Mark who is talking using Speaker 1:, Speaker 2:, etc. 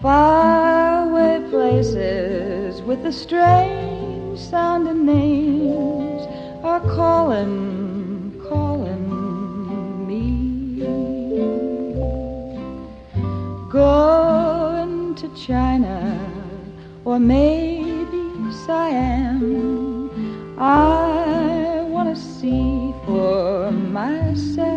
Speaker 1: Faraway places with the strange sounding names are calling, calling me. Going to China or maybe Siam, I want to see for myself